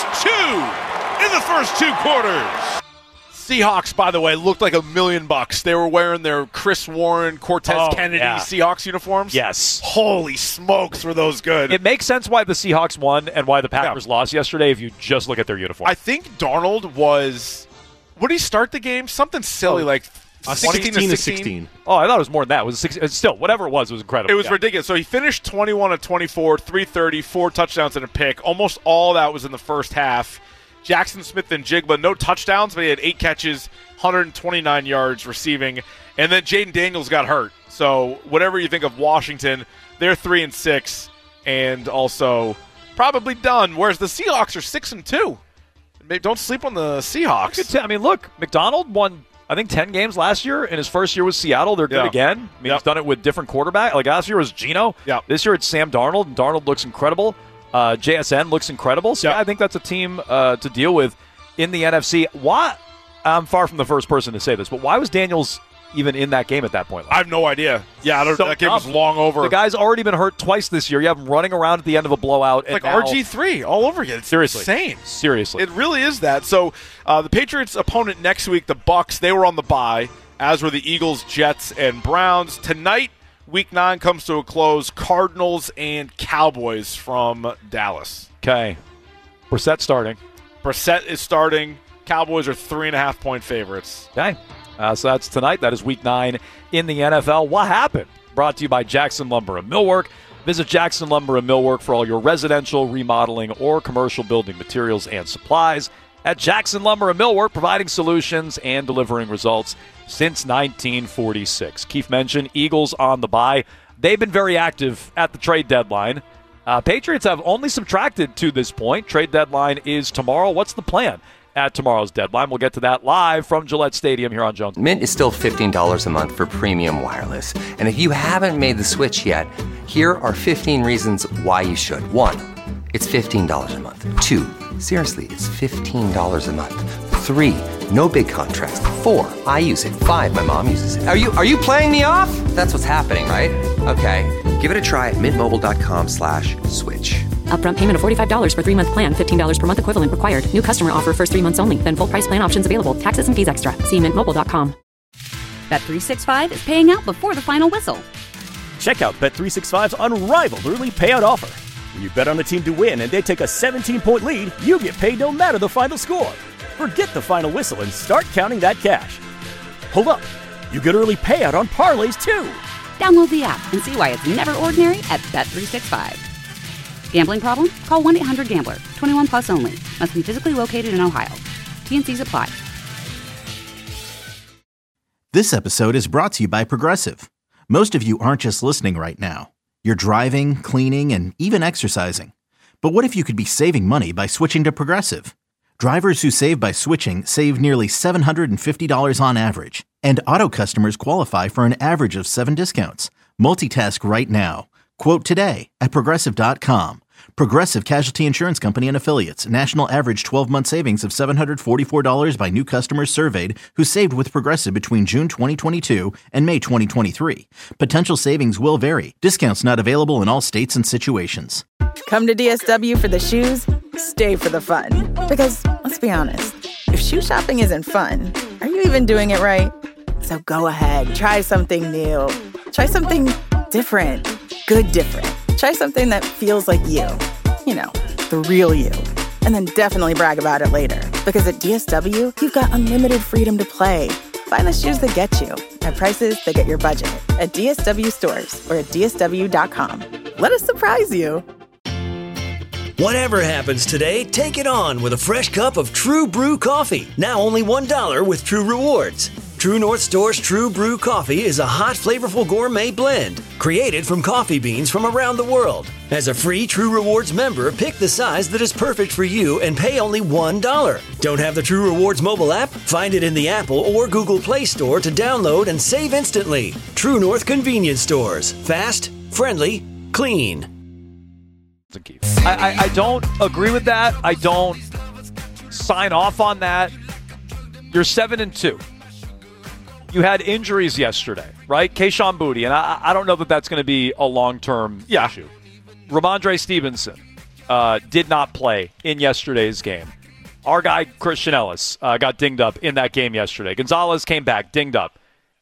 2 in the first 2 quarters. Seahawks, by the way, looked like $1 million. They were wearing their Chris Warren, Cortez Kennedy Seahawks uniforms. Yes. Holy smokes, were those good. It makes sense why the Seahawks won and why the Packers lost yesterday if you just look at their uniform. I think Darnold was – what did he start the game? Something silly like 16 to 16. Oh, I thought it was more than that. It was 16, still, whatever it was incredible. It was ridiculous. So he finished 21 of 24, 330, 4 touchdowns and a pick. Almost all that was in the first half. Jackson Smith and Jigba, no touchdowns, but he had 8 catches, 129 yards receiving. And then Jaden Daniels got hurt. So whatever you think of Washington, they're 3-6 and also probably done. Whereas the Seahawks are 6-2. Maybe don't sleep on the Seahawks. I mean, look, McDonald won, I think, 10 games last year. In his first year with Seattle, they're good again. I mean, he's done it with different quarterback. Like last year was Geno. This year it's Sam Darnold, and Darnold looks incredible. JSN looks incredible. So I think that's a team to deal with in the NFC. Why? I'm far from the first person to say this, but why was Daniels even in that game at that point? I have no idea. Yeah, that game was long over. The guy's already been hurt twice this year. You have him running around at the end of a blowout. Like RG3 all over again. It's insane. Seriously. It really is that. So the Patriots' opponent next week, the Bucs, they were on the bye, as were the Eagles, Jets, and Browns. Tonight, Week 9 comes to a close. Cardinals and Cowboys from Dallas. Okay. Brissett starting. Brissett is starting. Cowboys are 3.5-point favorites. Okay. So that's tonight. That is Week 9 in the NFL. What happened? Brought to you by Jackson Lumber and Millwork. Visit Jackson Lumber and Millwork for all your residential, remodeling, or commercial building materials and supplies. At Jackson Lumber and Millwork, providing solutions and delivering results since 1946. Keith mentioned Eagles on the bye. They've been very active at the trade deadline. Patriots have only subtracted to this point. Trade deadline is tomorrow. What's the plan at tomorrow's deadline? We'll get to that live from Gillette Stadium here on Jones. Mint is still $15 a month for premium wireless. And if you haven't made the switch yet, here are 15 reasons why you should. 1, it's $15 a month. 2, seriously, it's $15 a month. 3, no big contrast. 4, I use it. 5, my mom uses it. Are you playing me off? That's what's happening, right? Okay, give it a try at mintmobile.com/switch. Upfront payment of $45 for 3-month plan, $15 per month equivalent required. New customer offer first 3 months only. Then full price plan options available. Taxes and fees extra. See mintmobile.com. Bet365 is paying out before the final whistle. Check out Bet365's unrivaled early payout offer. When you bet on a team to win and they take a 17-point lead, you get paid no matter the final score. Forget the final whistle and start counting that cash. Hold up. You get early payout on parlays, too. Download the app and see why it's never ordinary at Bet365. Gambling problem? Call 1-800-GAMBLER. 21 plus only. Must be physically located in Ohio. T&Cs apply. This episode is brought to you by Progressive. Most of you aren't just listening right now. You're driving, cleaning, and even exercising. But what if you could be saving money by switching to Progressive? Drivers who save by switching save nearly $750 on average. And auto customers qualify for an average of 7 discounts. Multitask right now. Quote today at Progressive.com. Progressive Casualty Insurance Company and Affiliates. National average 12-month savings of $744 by new customers surveyed who saved with Progressive between June 2022 and May 2023. Potential savings will vary. Discounts not available in all states and situations. Come to DSW for the shoes, stay for the fun. Because, let's be honest, if shoe shopping isn't fun, are you even doing it right? So go ahead, try something new. Try something different. Good different. Try something that feels like you. You know, the real you. And then definitely brag about it later. Because at DSW, you've got unlimited freedom to play. Find the shoes that get you at prices that get your budget at DSW stores or at DSW.com. Let us surprise you. Whatever happens today, take it on with a fresh cup of True Brew coffee. Now only $1 with True Rewards. True North Store's True Brew coffee is a hot, flavorful gourmet blend created from coffee beans from around the world. As a free True Rewards member, pick the size that is perfect for you and pay only $1. Don't have the True Rewards mobile app? Find it in the Apple or Google Play Store to download and save instantly. True North Convenience Stores. Fast, friendly, clean. I don't agree with that. I don't sign off on that. You're 7-2. You had injuries yesterday, right? Kayshon Boutte, and I don't know that that's going to be a long-term issue. Ramondre Stevenson, did not play in yesterday's game. Our guy, Christian Ellis, got dinged up in that game yesterday. Gonzalez came back, dinged up.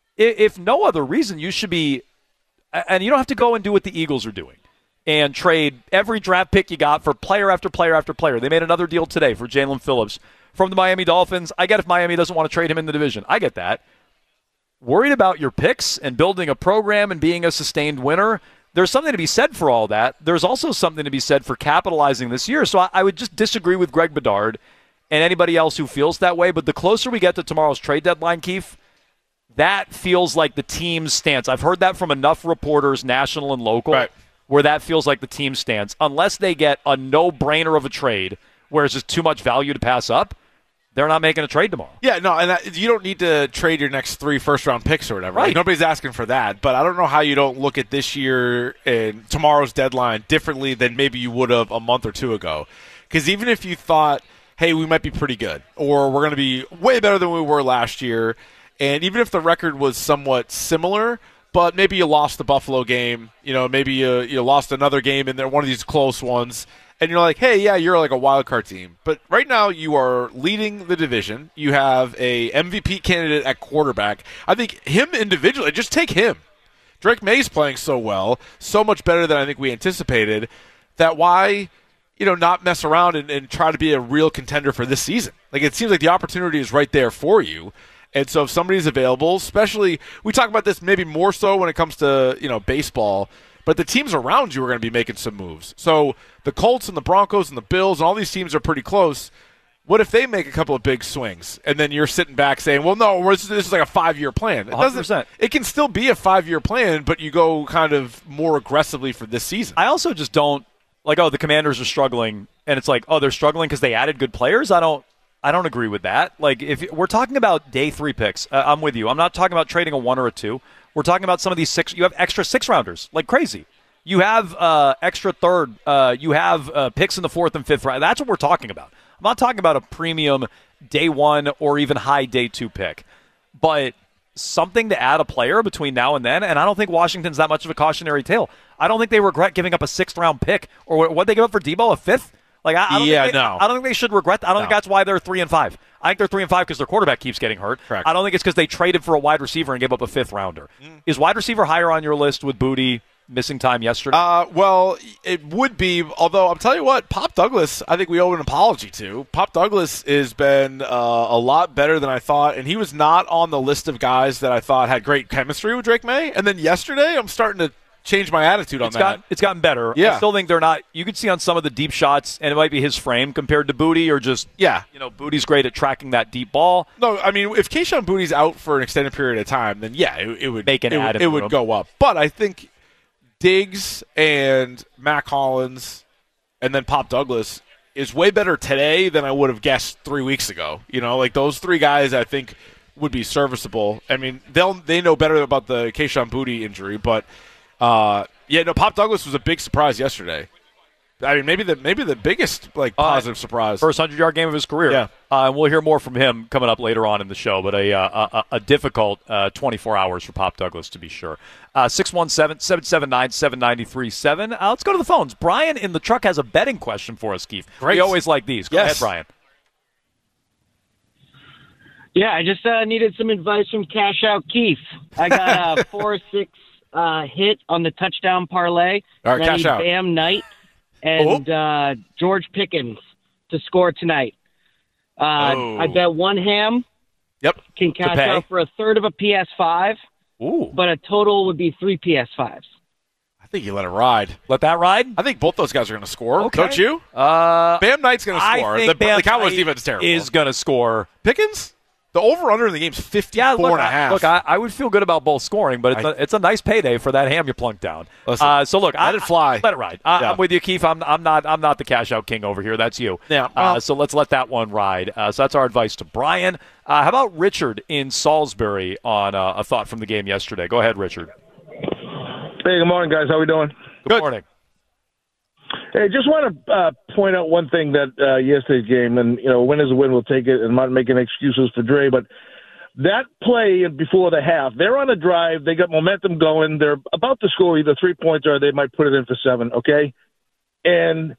If no other reason, you should be – and you don't have to go and do what the Eagles are doing and trade every draft pick you got for player after player after player. They made another deal today for Jalen Phillips from the Miami Dolphins. I get if Miami doesn't want to trade him in the division. I get that. Worried about your picks and building a program and being a sustained winner, there's something to be said for all that. There's also something to be said for capitalizing this year. So I would just disagree with Greg Bedard and anybody else who feels that way. But the closer we get to tomorrow's trade deadline, Keith, that feels like the team's stance. I've heard that from enough reporters, national and local, where that feels like the team's stance. Unless they get a no-brainer of a trade where it's just too much value to pass up, they're not making a trade tomorrow. Yeah, no, and you don't need to trade your next 3 first-round picks or whatever. Right. Like, nobody's asking for that. But I don't know how you don't look at this year and tomorrow's deadline differently than maybe you would have a month or 2 ago. Because even if you thought, hey, we might be pretty good, or we're going to be way better than we were last year, and even if the record was somewhat similar, but maybe you lost the Buffalo game, maybe you lost another game in there, one of these close ones, and you're like, hey, yeah, you're like a wild card team. But right now you are leading the division. You have a MVP candidate at quarterback. I think him individually, just take him. Drake May's playing so well, so much better than I think we anticipated, that why not mess around and try to be a real contender for this season? Like, it seems like the opportunity is right there for you. And so if somebody's available, especially, we talk about this maybe more so when it comes to, baseball, but the teams around you are going to be making some moves. So the Colts and the Broncos and the Bills and all these teams are pretty close. What if they make a couple of big swings and then you're sitting back saying, well, no, this is like a 5-year plan. It 100%. It can still be a 5-year plan, but you go kind of more aggressively for this season. I also just don't, the Commanders are struggling, and it's like, they're struggling because they added good players? I don't agree with that. Like, if we're talking about day 3 picks, I'm with you. I'm not talking about trading a 1 or a 2. We're talking about some of these 6. You have extra 6-rounders, like crazy. You have extra 3rd. You have picks in the 4th and 5th round. That's what we're talking about. I'm not talking about a premium day 1 or even high day 2 pick. But something to add a player between now and then, and I don't think Washington's that much of a cautionary tale. I don't think they regret giving up a 6th-round pick. Or what they give up for Debo, a 5th? Like, I don't think they should regret that. I don't think that's why they're 3-5. I think they're 3-5 because their quarterback keeps getting hurt. Correct. I don't think it's because they traded for a wide receiver and gave up a 5th-rounder. Is wide receiver higher on your list with Booty missing time yesterday? Well, it would be, although I'll tell you what, Pop Douglas, I think we owe an apology to. Pop Douglas has been a lot better than I thought, and he was not on the list of guys that I thought had great chemistry with Drake May. And then yesterday, I'm starting to change my attitude on that. It's gotten better. Yeah. I still think they're not. You could see on some of the deep shots, and it might be his frame compared to Booty, or just Booty's great at tracking that deep ball. No, I mean, if Keyshawn Booty's out for an extended period of time, then it would make an it would go up. But I think Diggs and Mac Hollins, and then Pop Douglas is way better today than I would have guessed 3 weeks ago. Like those 3 guys, I think would be serviceable. I mean, they know better about the Keyshawn Booty injury, but. Pop Douglas was a big surprise yesterday. I mean, maybe the biggest positive surprise. First 100-yard game of his career. Yeah, and we'll hear more from him coming up later on in the show. But a difficult 24 hours for Pop Douglas, to be sure. 617-779-7937. Let's go to the phones. Brian in the truck has a betting question for us, Keith. Great. We always like these. Go ahead, Brian. Yeah, I just needed some advice from Cash Out Keith. I got a 4-6. Hit on the touchdown parlay. All right, Cash Out. Bam Knight and George Pickens to score tonight. I bet 1 ham. Yep. Can cash out for a 1/3 of a PS5. Ooh. But a total would be 3 PS5s. I think you let it ride. Let that ride? I think both those guys are going to score. Okay. Don't you? Bam Knight's going to score. I think the Cowboys defense is terrible. Is going to score. Pickens? The over-under in the game is 54.5. Look, I would feel good about both scoring, but it's a nice payday for that ham you plunked down. Listen, so look, let it fly. Let it ride. I'm with you, Keith. I'm not the cash out king over here. That's you. Yeah. So let's let that one ride. So that's our advice to Brian. How about Richard in Salisbury on a thought from the game yesterday? Go ahead, Richard. Hey, good morning, guys. How we doing? Good morning. Hey, just want to point out one thing that yesterday's game, and win is a win, we'll take it, and I'm not making excuses for Dre, but that play before the half, they're on a drive, they got momentum going, they're about to score either 3 points or they might put it in for 7, okay? And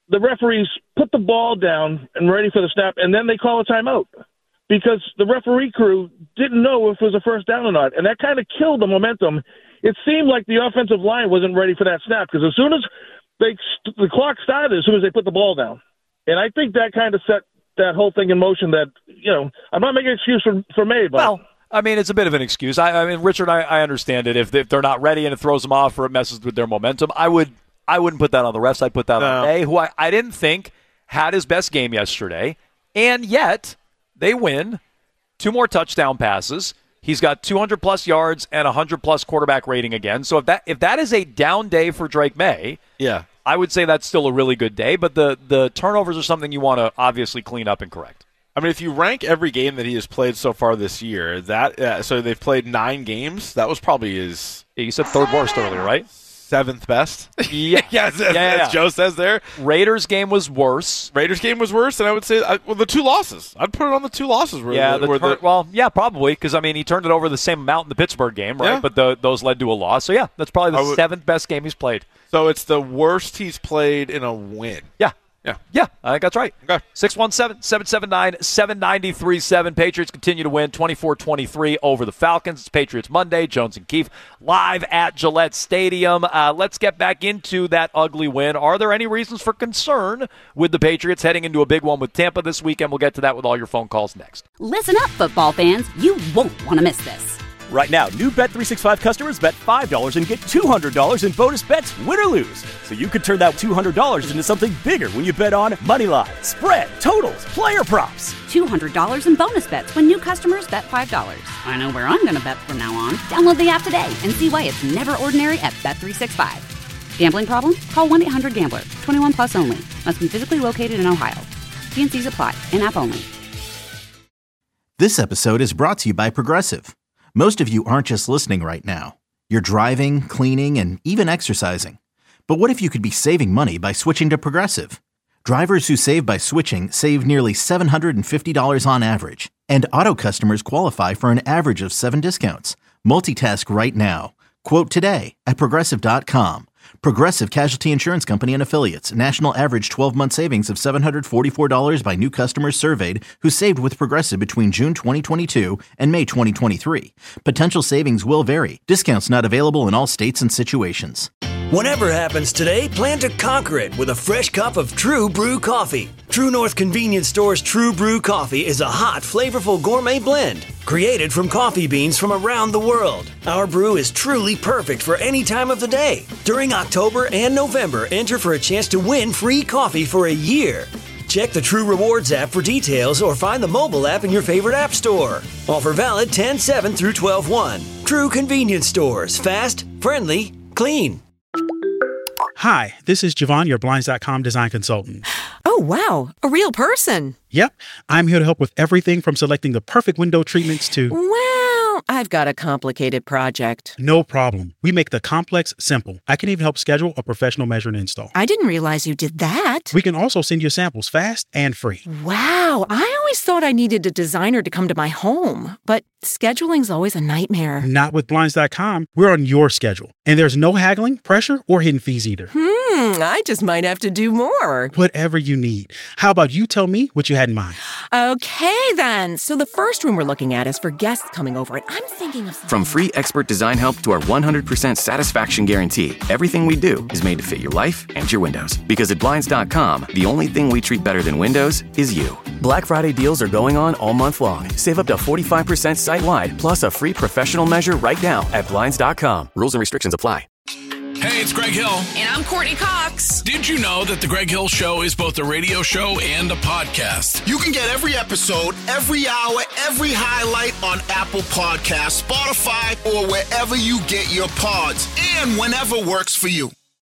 the referees put the ball down and ready for the snap, and then they call a timeout because the referee crew didn't know if it was a first down or not, and that kind of killed the momentum. It seemed like the offensive line wasn't ready for that snap because as soon as the clock started, as soon as they put the ball down. And I think that kind of set that whole thing in motion that, I'm not making an excuse for May, but... Well, I mean, it's a bit of an excuse. I mean, Richard, I understand it. If they're not ready and it throws them off or it messes with their momentum, I wouldn't put that on the refs. I'd put that on May, who I didn't think had his best game yesterday, and yet they win 2 more touchdown passes. He's got 200-plus yards and 100-plus quarterback rating again. So if that is a down day for Drake May, I would say that's still a really good day, but the turnovers are something you want to obviously clean up and correct. I mean, if you rank every game that he has played so far this year, so they've played 9 games, that was probably his... Yeah, you said third worst earlier, right? 7th best. Yeah, as Joe says there. Raiders game was worse. And I would say, the 2 losses. I'd put it on the 2 losses. Probably, because, I mean, he turned it over the same amount in the Pittsburgh game, right? Yeah. But those led to a loss. So, yeah, that's probably the 7th best game he's played. So it's the worst he's played in a win. Yeah, I think that's right. Okay. 617-779-7937. Patriots continue to win 24-23 over the Falcons. It's Patriots Monday. Jones and Keefe live at Gillette Stadium. Let's get back into that ugly win. Are there any reasons for concern with the Patriots heading into a big one with Tampa this weekend? We'll get to that with all your phone calls next. Listen up, football fans. You won't want to miss this. Right now, new Bet365 customers bet $5 and get $200 in bonus bets, win or lose. So you could turn that $200 into something bigger when you bet on moneyline, spread, totals, player props. $200 in bonus bets when new customers bet $5. I know where I'm going to bet from now on. Download the app today and see why it's never ordinary at Bet365. Gambling problem? Call 1-800-GAMBLER. 21 plus only. Must be physically located in Ohio. T&Cs apply. In-app only. This episode is brought to you by Progressive. Most of you aren't just listening right now. You're driving, cleaning, and even exercising. But what if you could be saving money by switching to Progressive? Drivers who save by switching save nearly $750 on average. And auto customers qualify for an average of 7 discounts. Multitask right now. Quote today at Progressive.com. Progressive Casualty Insurance Company and Affiliates. National average 12-month savings of $744 by new customers surveyed who saved with Progressive between June 2022 and May 2023. Potential savings will vary. Discounts not available in all states and situations. Whatever happens today, plan to conquer it with a fresh cup of True Brew coffee. True North Convenience Store's True Brew coffee is a hot, flavorful gourmet blend created from coffee beans from around the world. Our brew is truly perfect for any time of the day. During October and November, enter for a chance to win free coffee for a year. Check the True Rewards app for details or find the mobile app in your favorite app store. Offer valid 10/7 through 12/1. True Convenience Stores. Fast, friendly, clean. Hi, this is Javon, your Blinds.com design consultant. Oh, wow. A real person. Yep. I'm here to help with everything from selecting the perfect window treatments to... Well, I've got a complicated project. No problem. We make the complex simple. I can even help schedule a professional measure and install. I didn't realize you did that. We can also send you samples fast and free. Wow. I always thought I needed a designer to come to my home, but scheduling's always a nightmare. Not with Blinds.com. We're on your schedule. And there's no haggling, pressure, or hidden fees either. I just might have to do more. Whatever you need. How about you tell me what you had in mind? Okay, then. So the first room we're looking at is for guests coming over, and I'm thinking of... From free expert design help to our 100% satisfaction guarantee, everything we do is made to fit your life and your windows. Because at Blinds.com, the only thing we treat better than windows is you. Black Friday deals are going on all month long. Save up to 45% site-wide, plus a free professional measure right now at Blinds.com. Rules and restrictions apply. Hey, it's Greg Hill. And I'm Courtney Cox. Did you know that The Greg Hill Show is both a radio show and a podcast? You can get every episode, every hour, every highlight on Apple Podcasts, Spotify, or wherever you get your pods, and whenever works for you.